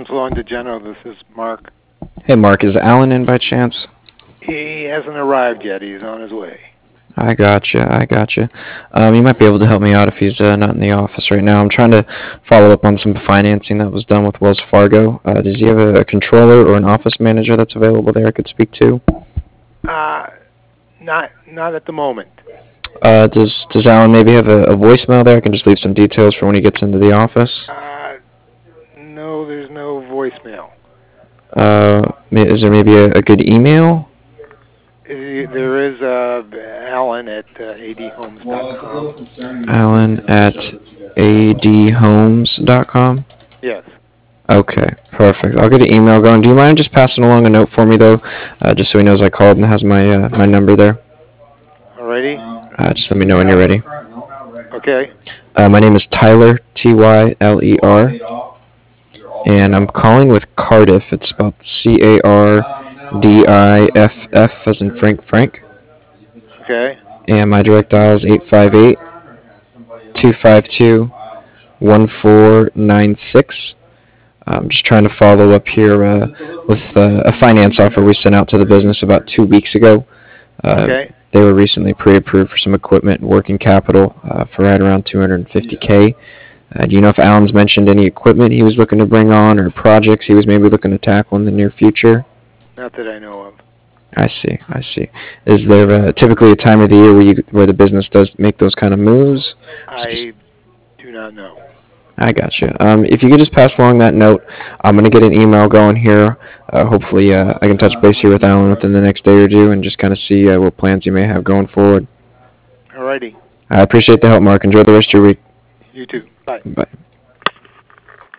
Lawn General. This is Mark. Hey, Mark, is Alan in by chance? He hasn't arrived yet. He's on his way. I gotcha. You might be able to help me out if he's not in the office right now. I'm trying to follow up on some financing that was done with Wells Fargo. Does he have a controller or an office manager that's available there I could speak to? Not at the moment. Does Alan maybe have a voicemail there? I can just leave some details for when he gets into the office. No, there's no voicemail. Is there maybe a good email? There is Alan at adhomes.com. Alan at adhomes.com? Yes. Okay, perfect. I'll get an email going. Do you mind just passing along a note for me, though, just so he knows I called and has my my number there? Alrighty. Just let me know when you're ready. Okay. My name is Tyler, Tyler, and I'm calling with Cardiff. It's spelled Cardiff, as in Frank. Okay. And my direct dial is 858-252-1496. I'm just trying to follow up here with a finance offer we sent out to the business about 2 weeks ago. Okay. They were recently pre-approved for some equipment and working capital for right around $250K. Do you know if Alan's mentioned any equipment he was looking to bring on or projects he was maybe looking to tackle in the near future? Not that I know of. I see. Is there typically a time of the year where the business does make those kind of moves? I do not know. I gotcha. If you could just pass along that note, I'm going to get an email going here. Hopefully I can touch base here with Alan within the next day or two and just kind of see what plans you may have going forward. Alrighty. I appreciate the help, Mark. Enjoy the rest of your week. You too. Bye. Bye.